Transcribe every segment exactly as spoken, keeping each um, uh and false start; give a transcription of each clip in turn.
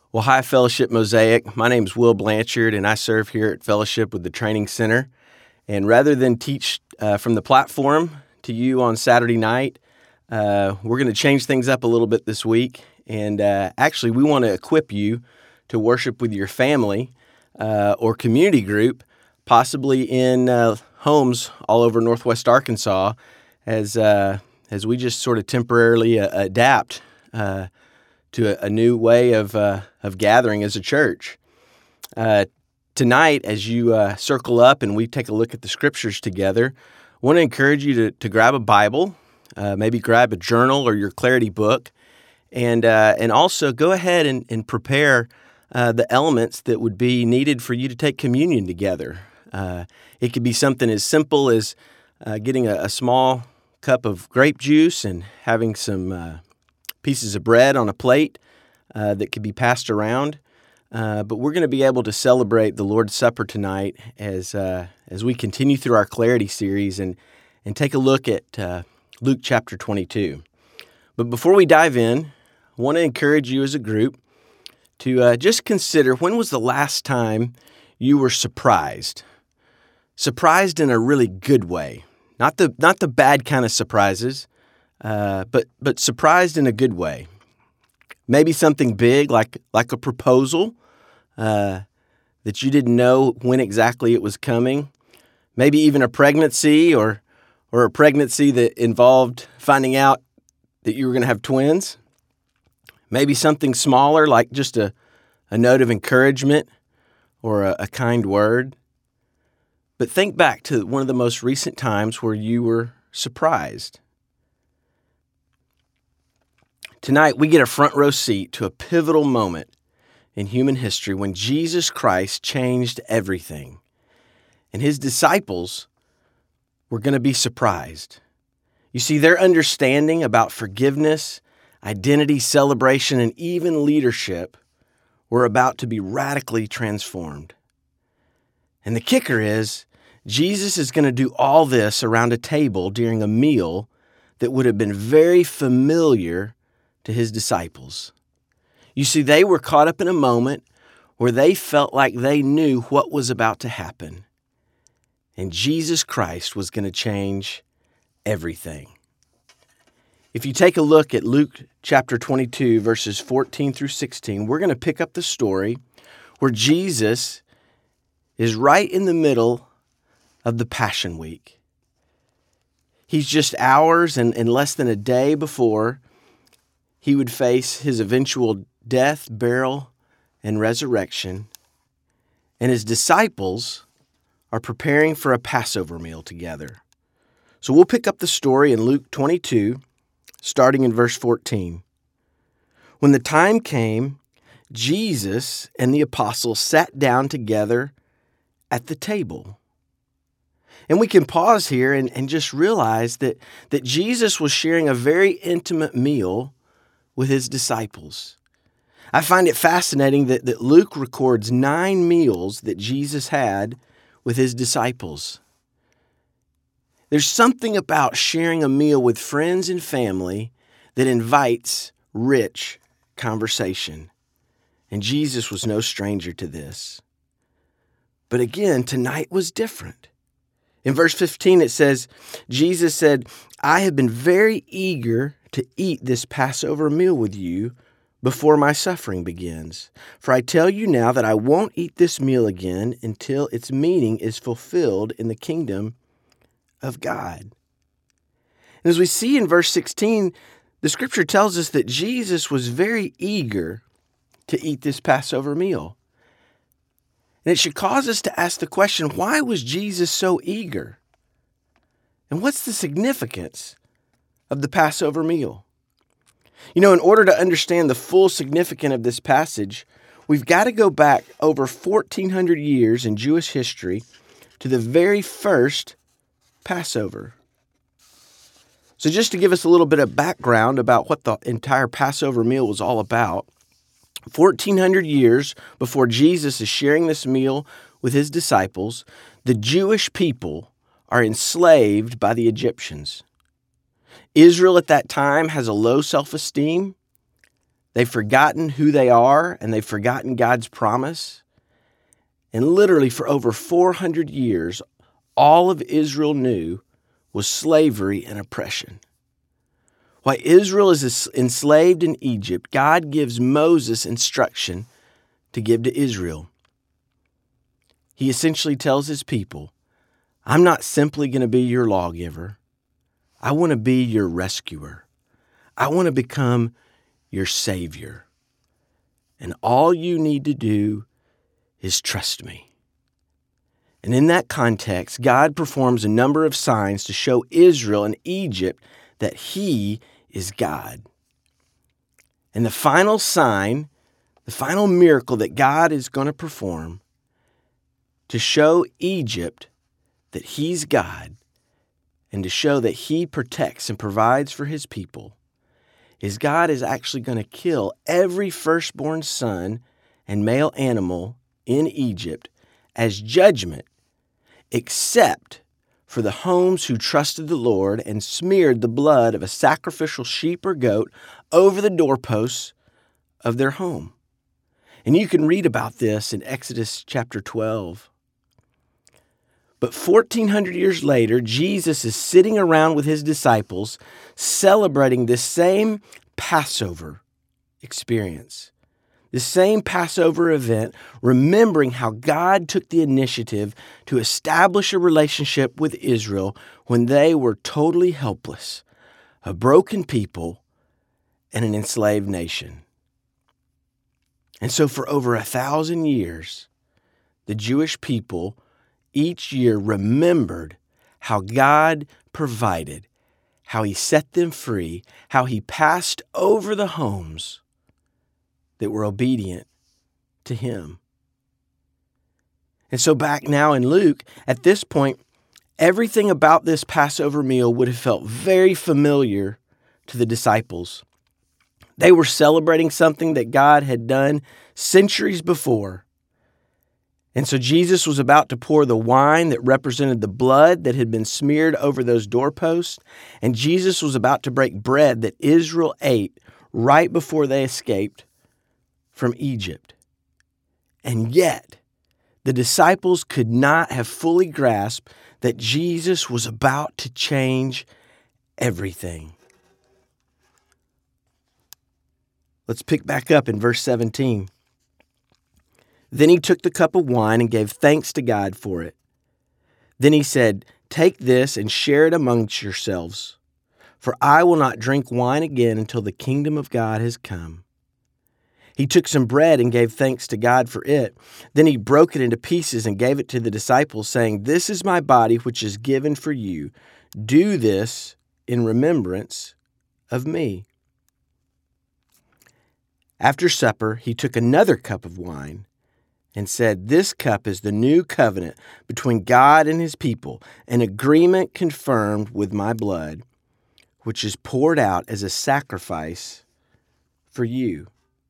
Well, hi, Fellowship Mosaic. My name is Will Blanchard, and I serve here at Fellowship with the Training Center. And rather than teach uh, from the platform to you on Saturday night, uh, we're going to change things up a little bit this week. And uh, actually, we want to equip you to worship with your family uh, or community group, possibly in uh, homes all over Northwest Arkansas, as uh, as we just sort of temporarily uh, adapt uh, to a, a new way of uh, of gathering as a church. Uh, tonight, as you uh, circle up and we take a look at the scriptures together, I want to encourage you to, to grab a Bible, uh, maybe grab a journal or your clarity book, and uh, and also go ahead and, and prepare uh, the elements that would be needed for you to take communion together. Uh, it could be something as simple as uh, getting a, a small cup of grape juice and having some uh, pieces of bread on a plate uh, that could be passed around. Uh, but we're going to be able to celebrate the Lord's Supper tonight as uh, as we continue through our Clarity series and, and take a look at uh, Luke chapter twenty-two. But before we dive in, I want to encourage you as a group to uh, just consider, when was the last time you were surprised? Surprised in a really good way. Not the not the bad kind of surprises, uh, but but surprised in a good way. Maybe something big like like a proposal uh, that you didn't know when exactly it was coming. Maybe even a pregnancy or or a pregnancy that involved finding out that you were going to have twins. Maybe something smaller like just a, a note of encouragement or a, a kind word. But think back to one of the most recent times where you were surprised. Tonight, we get a front row seat to a pivotal moment in human history when Jesus Christ changed everything. And his disciples were going to be surprised. You see, their understanding about forgiveness, identity, celebration, and even leadership were about to be radically transformed. And the kicker is, Jesus is going to do all this around a table during a meal that would have been very familiar to his disciples. You see, they were caught up in a moment where they felt like they knew what was about to happen. And Jesus Christ was going to change everything. If you take a look at Luke chapter twenty-two, verses fourteen through sixteen, we're going to pick up the story where Jesus is right in the middle of the Passion Week. He's just hours and, and less than a day before he would face his eventual death, burial, and resurrection. And his disciples are preparing for a Passover meal together. So we'll pick up the story in Luke twenty-two, starting in verse fourteen. When the time came, Jesus and the apostles sat down together at the table. And we can pause here and, and just realize that, that Jesus was sharing a very intimate meal with his disciples. I find it fascinating that, that Luke records nine meals that Jesus had with his disciples. There's something about sharing a meal with friends and family that invites rich conversation. And Jesus was no stranger to this. But again, tonight was different. In verse fifteen, it says, Jesus said, I have been very eager to eat this Passover meal with you before my suffering begins. For I tell you now that I won't eat this meal again until its meaning is fulfilled in the kingdom of God. And as we see in verse sixteen, the scripture tells us that Jesus was very eager to eat this Passover meal. And it should cause us to ask the question, why was Jesus so eager? And what's the significance of the Passover meal? You know, in order to understand the full significance of this passage, we've got to go back over fourteen hundred years in Jewish history to the very first Passover. So just to give us a little bit of background about what the entire Passover meal was all about, fourteen hundred years before Jesus is sharing this meal with his disciples, the Jewish people are enslaved by the Egyptians. Israel at that time has a low self-esteem. They've forgotten who they are, and they've forgotten God's promise. And literally for over four hundred years, all of Israel knew was slavery and oppression. While Israel is enslaved in Egypt, God gives Moses instruction to give to Israel. He essentially tells his people, I'm not simply going to be your lawgiver. I want to be your rescuer. I want to become your Savior. And all you need to do is trust me. And in that context, God performs a number of signs to show Israel and Egypt that he is God. And the final sign, the final miracle that God is going to perform to show Egypt that he's God and to show that he protects and provides for his people is God is actually going to kill every firstborn son and male animal in Egypt as judgment, except for the homes who trusted the Lord and smeared the blood of a sacrificial sheep or goat over the doorposts of their home. And you can read about this in Exodus chapter twelve. But fourteen hundred years later, Jesus is sitting around with his disciples celebrating this same Passover experience, the same Passover event, remembering how God took the initiative to establish a relationship with Israel when they were totally helpless, a broken people, and an enslaved nation. And so for over a thousand years, the Jewish people each year remembered how God provided, how he set them free, how he passed over the homes that were obedient to him. And so back now in Luke, at this point, everything about this Passover meal would have felt very familiar to the disciples. They were celebrating something that God had done centuries before. And so Jesus was about to pour the wine that represented the blood that had been smeared over those doorposts, and Jesus was about to break bread that Israel ate right before they escaped from Egypt. And yet, the disciples could not have fully grasped that Jesus was about to change everything. Let's pick back up in verse seventeen. Then he took the cup of wine and gave thanks to God for it. Then he said, "Take this and share it amongst yourselves, for I will not drink wine again until the kingdom of God has come." He took some bread and gave thanks to God for it. Then he broke it into pieces and gave it to the disciples, saying, "This is my body, which is given for you. Do this in remembrance of me." After supper, he took another cup of wine and said, "This cup is the new covenant between God and his people, an agreement confirmed with my blood, which is poured out as a sacrifice for you."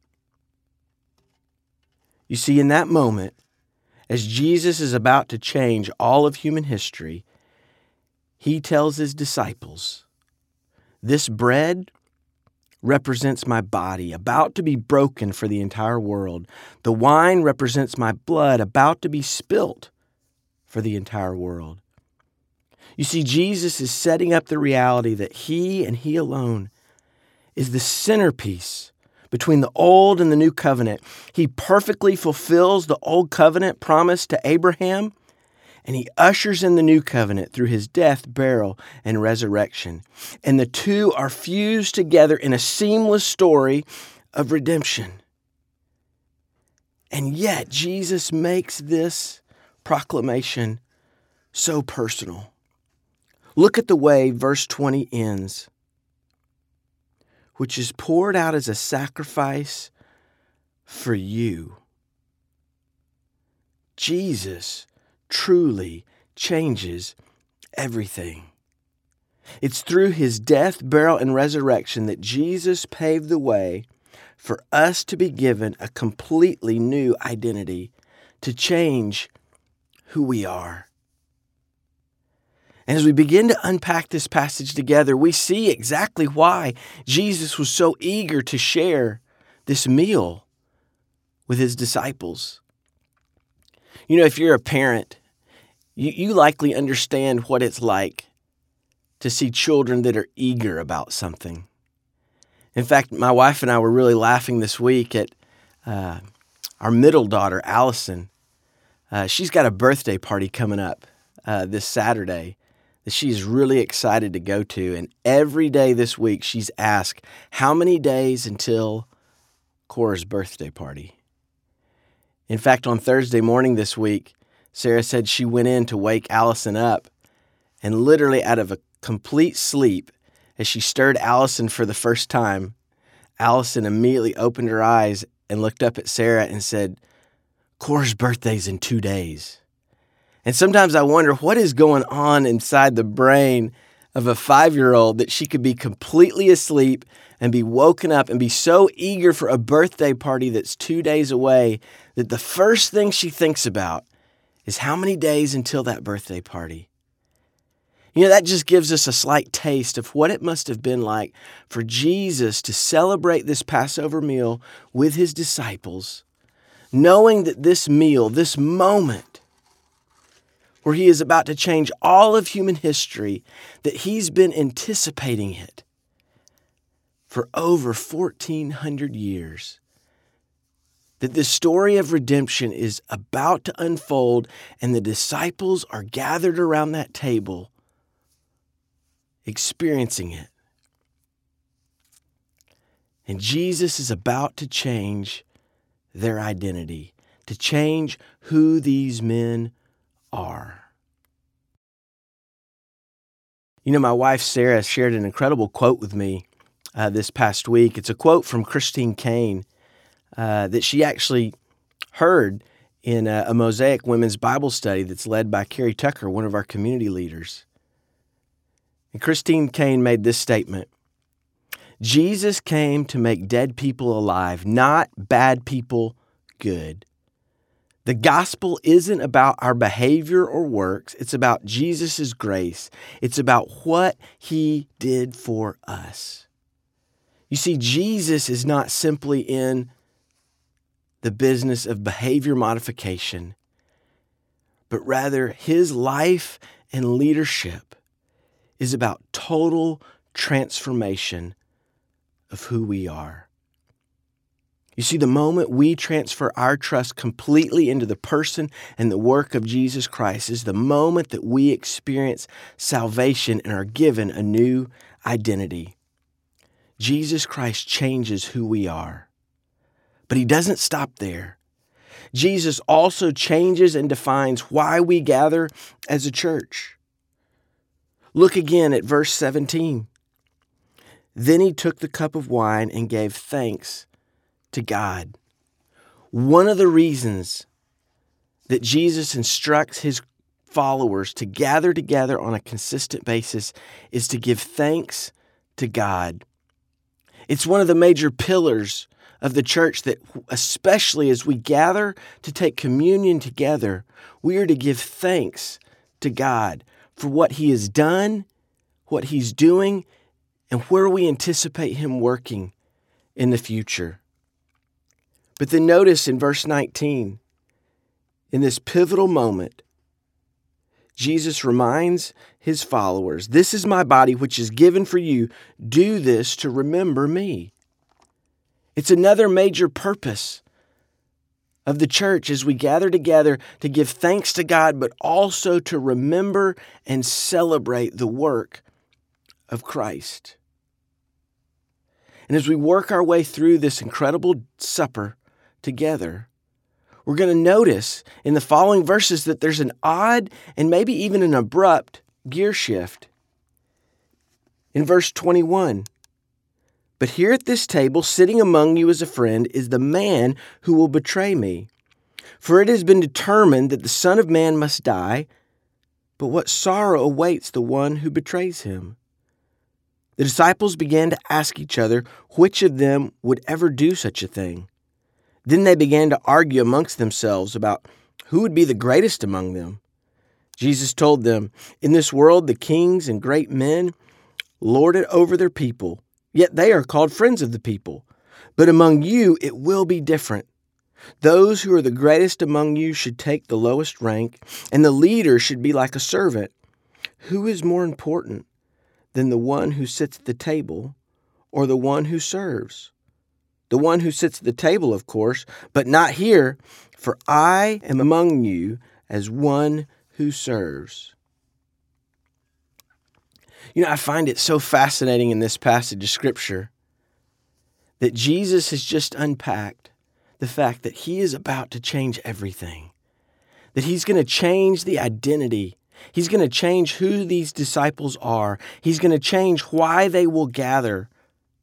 You see, in that moment, as Jesus is about to change all of human history, he tells his disciples, "This bread represents my body, about to be broken for the entire world. The wine represents my blood, about to be spilt for the entire world." You see, Jesus is setting up the reality that he and he alone is the centerpiece between the old and the new covenant. He perfectly fulfills the old covenant promised to Abraham, and he ushers in the new covenant through his death, burial, and resurrection. And the two are fused together in a seamless story of redemption. And yet, Jesus makes this proclamation so personal. Look at the way verse twenty ends, which is poured out as a sacrifice for you. Jesus truly changes everything. It's through his death, burial, and resurrection that Jesus paved the way for us to be given a completely new identity, to change who we are. And as we begin to unpack this passage together, we see exactly why Jesus was so eager to share this meal with his disciples. You know, if you're a parent, you, you likely understand what it's like to see children that are eager about something. In fact, my wife and I were really laughing this week at uh, our middle daughter, Allison. Uh, she's got a birthday party coming up uh, this Saturday that she's really excited to go to. And every day this week, she's asked, how many days until Cora's birthday party? In fact, on Thursday morning this week, Sarah said she went in to wake Allison up, and literally out of a complete sleep, as she stirred Allison for the first time, Allison immediately opened her eyes and looked up at Sarah and said, Cora's birthday's in two days. And sometimes I wonder what is going on inside the brain of a five-year-old that she could be completely asleep and be woken up and be so eager for a birthday party that's two days away that the first thing she thinks about is how many days until that birthday party. You know, that just gives us a slight taste of what it must have been like for Jesus to celebrate this Passover meal with his disciples, knowing that this meal, this moment where he is about to change all of human history, that he's been anticipating it for over fourteen hundred years. That this story of redemption is about to unfold, and the disciples are gathered around that table, experiencing it. And Jesus is about to change their identity, to change who these men are. You know, my wife Sarah shared an incredible quote with me uh, this past week. It's a quote from Christine Caine uh, that she actually heard in a, a Mosaic Women's Bible study that's led by Carrie Tucker, one of our community leaders. And Christine Caine made this statement: Jesus came to make dead people alive, not bad people good. The gospel isn't about our behavior or works. It's about Jesus' grace. It's about what he did for us. You see, Jesus is not simply in the business of behavior modification, but rather his life and leadership is about total transformation of who we are. You see, the moment we transfer our trust completely into the person and the work of Jesus Christ is the moment that we experience salvation and are given a new identity. Jesus Christ changes who we are. But he doesn't stop there. Jesus also changes and defines why we gather as a church. Look again at verse seventeen. Then he took the cup of wine and gave thanks to God. One of the reasons that Jesus instructs his followers to gather together on a consistent basis is to give thanks to God. It's one of the major pillars of the church that, especially as we gather to take communion together, we are to give thanks to God for what he has done, what he's doing, and where we anticipate him working in the future. But then notice in verse nineteen, in this pivotal moment, Jesus reminds his followers, this is my body which is given for you. Do this to remember me. It's another major purpose of the church as we gather together to give thanks to God, but also to remember and celebrate the work of Christ. And as we work our way through this incredible supper together, we're going to notice in the following verses that there's an odd and maybe even an abrupt gear shift. In verse twenty-one, but here at this table, sitting among you as a friend, is the man who will betray me. For it has been determined that the Son of Man must die, but what sorrow awaits the one who betrays him. The disciples began to ask each other which of them would ever do such a thing. Then they began to argue amongst themselves about who would be the greatest among them. Jesus told them, in this world the kings and great men lord it over their people, yet they are called friends of the people. But among you, it will be different. Those who are the greatest among you should take the lowest rank, and the leader should be like a servant. Who is more important than the one who sits at the table or the one who serves? The one who sits at the table, of course, but not here, for I am among you as one who serves. You know, I find it so fascinating in this passage of Scripture that Jesus has just unpacked the fact that he is about to change everything, that he's going to change the identity. He's going to change who these disciples are. He's going to change why they will gather.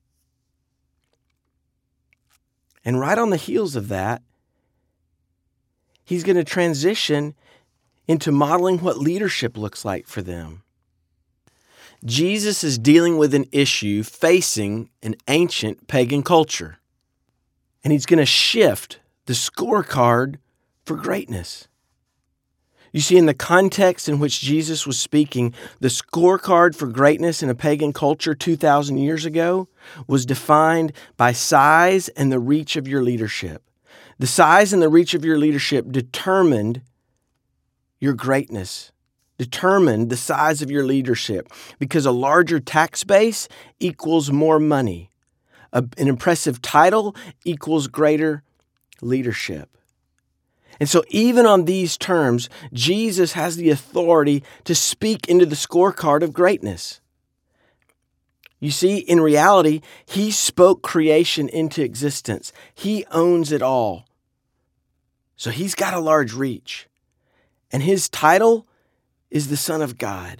And right on the heels of that, he's going to transition into modeling what leadership looks like for them. Jesus is dealing with an issue facing an ancient pagan culture. And he's going to shift the scorecard for greatness. You see, in the context in which Jesus was speaking, the scorecard for greatness in a pagan culture two thousand years ago was defined by size and the reach of your leadership. The size and the reach of your leadership determined your greatness, determined the size of your leadership, because a larger tax base equals more money. A, an impressive title equals greater leadership. And so even on these terms, Jesus has the authority to speak into the scorecard of greatness. You see, in reality, he spoke creation into existence. He owns it all. So he's got a large reach. And his title is the Son of God.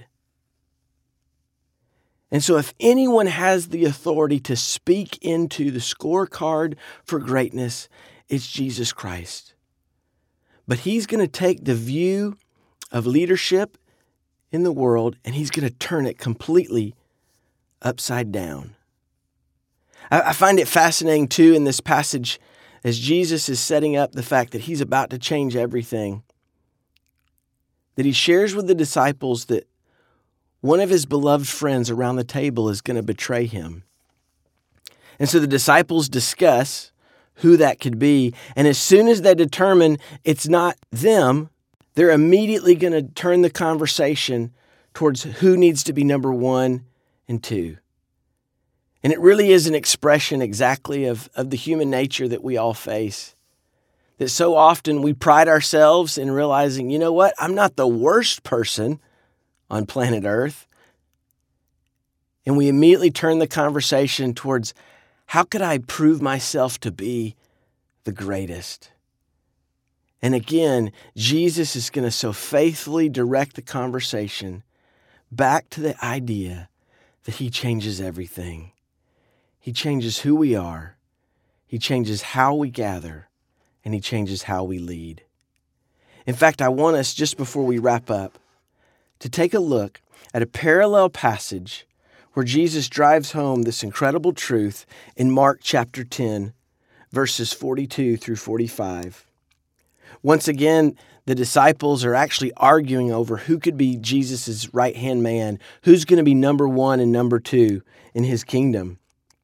And so if anyone has the authority to speak into the scorecard for greatness, it's Jesus Christ. But he's going to take the view of leadership in the world and he's going to turn it completely upside down. I find it fascinating too in this passage as Jesus is setting up the fact that he's about to change everything, that he shares with the disciples that one of his beloved friends around the table is going to betray him. And so the disciples discuss who that could be. And as soon as they determine it's not them, they're immediately going to turn the conversation towards who needs to be number one and two. And it really is an expression exactly of, of the human nature that we all face. That so often we pride ourselves in realizing, you know what, I'm not the worst person on planet Earth. And we immediately turn the conversation towards how could I prove myself to be the greatest? And again, Jesus is going to so faithfully direct the conversation back to the idea that he changes everything. He changes who we are. He changes how we gather. And he changes how we lead. In fact, I want us, just before we wrap up, to take a look at a parallel passage where Jesus drives home this incredible truth in Mark chapter ten, verses forty-two through forty-five. Once again, the disciples are actually arguing over who could be Jesus' right-hand man, who's going to be number one and number two in his kingdom.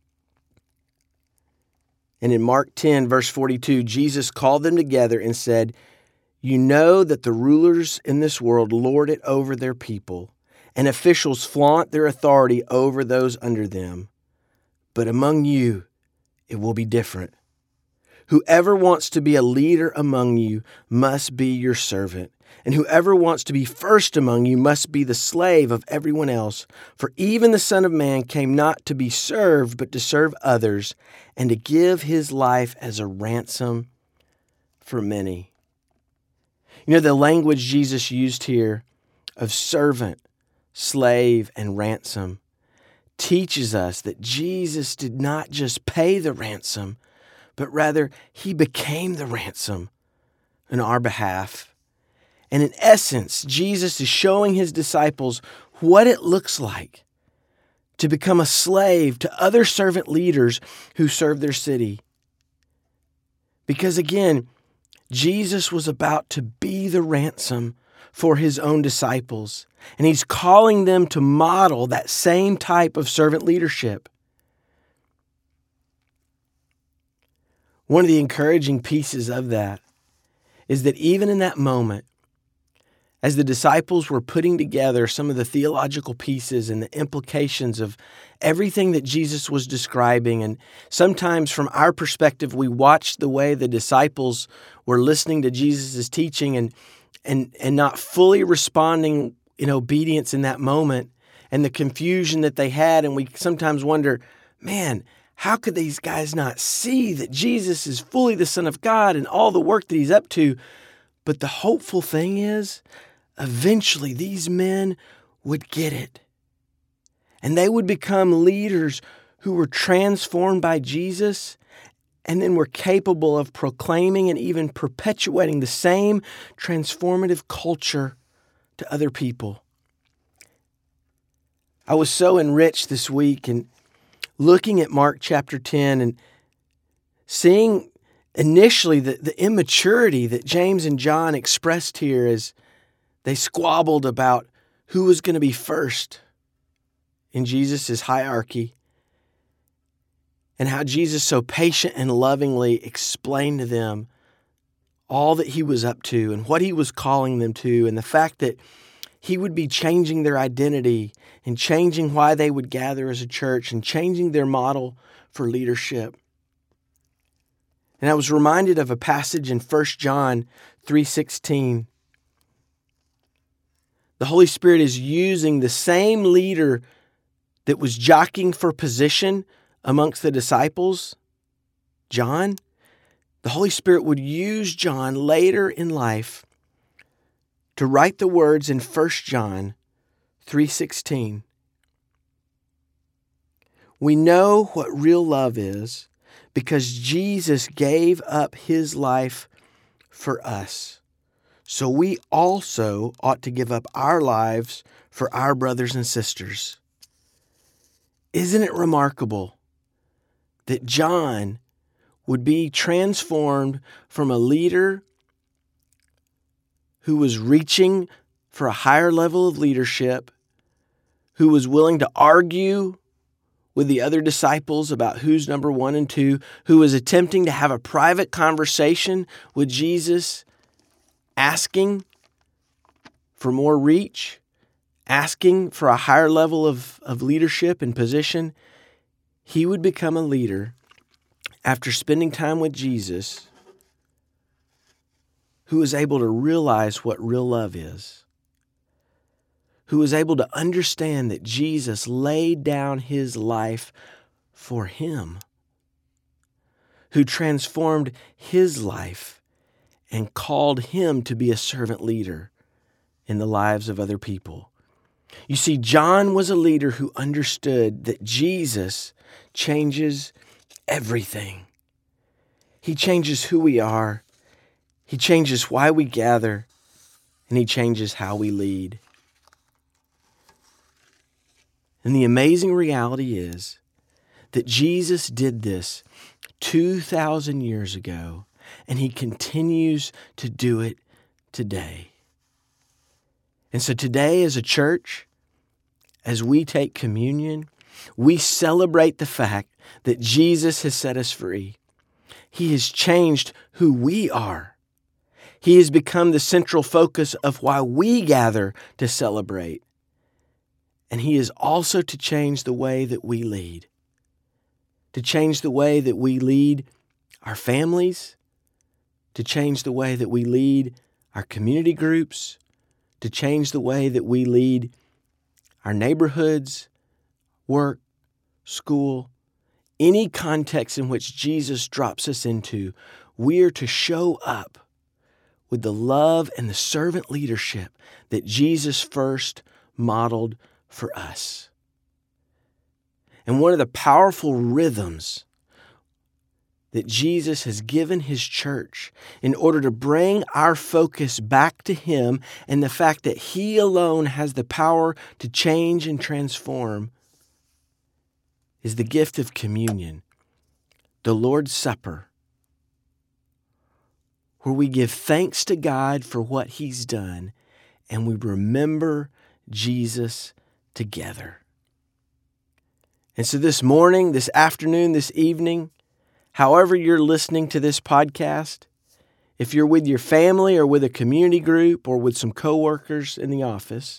And in Mark ten, verse forty-two, Jesus called them together and said, "You know that the rulers in this world lord it over their people, and officials flaunt their authority over those under them. But among you, it will be different. Whoever wants to be a leader among you must be your servant, and whoever wants to be first among you must be the slave of everyone else. For even the Son of Man came not to be served, but to serve others, and to give his life as a ransom for many." You know, the language Jesus used here of servant, slave, and ransom teaches us that Jesus did not just pay the ransom, but rather he became the ransom on our behalf. And in essence, Jesus is showing his disciples what it looks like to become a slave to other servant leaders who serve their city. Because again, Jesus was about to be the ransom for his own disciples, and he's calling them to model that same type of servant leadership. One of the encouraging pieces of that is that even in that moment, as the disciples were putting together some of the theological pieces and the implications of everything that Jesus was describing, and sometimes from our perspective, we watched the way the disciples were listening to Jesus' teaching and and and not fully responding in obedience in that moment, and the confusion that they had, and we sometimes wonder, man, how could these guys not see that Jesus is fully the Son of God and all the work that he's up to? But the hopeful thing is, eventually these men would get it. And they would become leaders who were transformed by Jesus and then were capable of proclaiming and even perpetuating the same transformative culture to other people. I was so enriched this week in looking at Mark chapter ten and seeing initially the, the immaturity that James and John expressed here as they squabbled about who was going to be first in Jesus' hierarchy, and how Jesus so patient and lovingly explained to them all that he was up to and what he was calling them to, and the fact that he would be changing their identity and changing why they would gather as a church and changing their model for leadership. And I was reminded of a passage in First John three sixteen. The Holy Spirit is using the same leader that was jockeying for position amongst the disciples, John. The Holy Spirit would use John later in life to write the words in First John three sixteen. We know what real love is because Jesus gave up his life for us. So we also ought to give up our lives for our brothers and sisters. Isn't it remarkable that John would be transformed from a leader who was reaching for a higher level of leadership, who was willing to argue with the other disciples about who's number one and two, who was attempting to have a private conversation with Jesus, asking for more reach, asking for a higher level of, of leadership and position. He would become a leader after spending time with Jesus who was able to realize what real love is, who was able to understand that Jesus laid down his life for him, who transformed his life and called him to be a servant leader in the lives of other people. You see, John was a leader who understood that Jesus changes everything. He changes who we are. He changes why we gather, and he changes how we lead. And the amazing reality is that Jesus did this two thousand years ago, and he continues to do it today. And so today as a church, as we take communion, we celebrate the fact that Jesus has set us free. He has changed who we are. He has become the central focus of why we gather to celebrate. And he is also to change the way that we lead. To change the way that we lead our families, to change the way that we lead our community groups, to change the way that we lead our neighborhoods, work, school, any context in which Jesus drops us into. We are to show up with the love and the servant leadership that Jesus first modeled for us. And one of the powerful rhythms that Jesus has given his church in order to bring our focus back to him and the fact that he alone has the power to change and transform is the gift of communion, the Lord's Supper, where we give thanks to God for what he's done and we remember Jesus together. And so this morning, this afternoon, this evening, However you're listening to this podcast, if you're with your family or with a community group or with some coworkers in the office,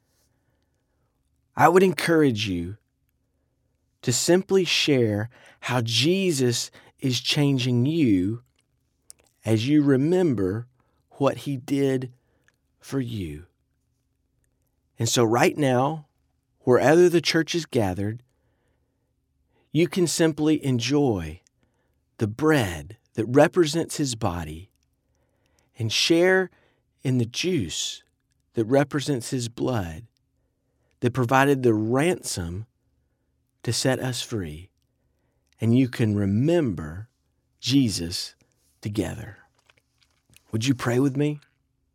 I would encourage you to simply share how Jesus is changing you as you remember what he did for you. And so right now, wherever the church is gathered, you can simply enjoy the bread that represents his body and share in the juice that represents his blood that provided the ransom to set us free. And you can remember Jesus together. Would you pray with me?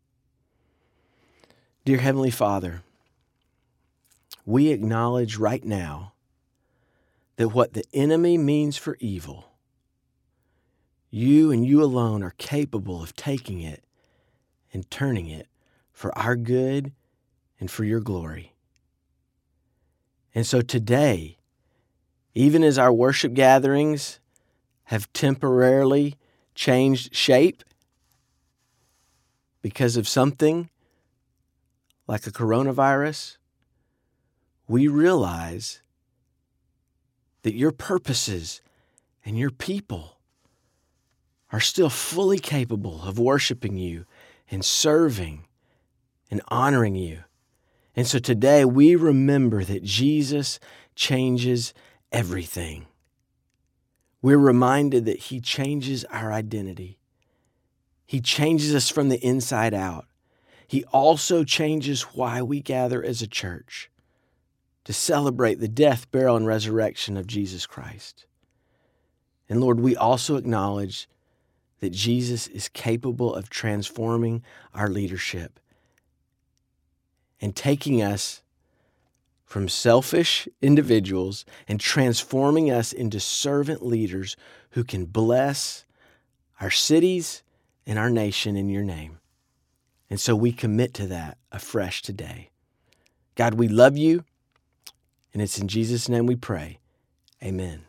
Dear Heavenly Father, we acknowledge right now that what the enemy means for evil, you and you alone are capable of taking it and turning it for our good and for your glory. And so today, even as our worship gatherings have temporarily changed shape because of something like a coronavirus, we realize that your purposes and your people are still fully capable of worshiping you and serving and honoring you. And so today we remember that Jesus changes everything. We're reminded that he changes our identity. He changes us from the inside out. He also changes why we gather as a church, to celebrate the death, burial, and resurrection of Jesus Christ. And Lord, we also acknowledge that Jesus is capable of transforming our leadership and taking us from selfish individuals and transforming us into servant leaders who can bless our cities and our nation in your name. And so we commit to that afresh today. God, we love you, and it's in Jesus' name we pray. Amen.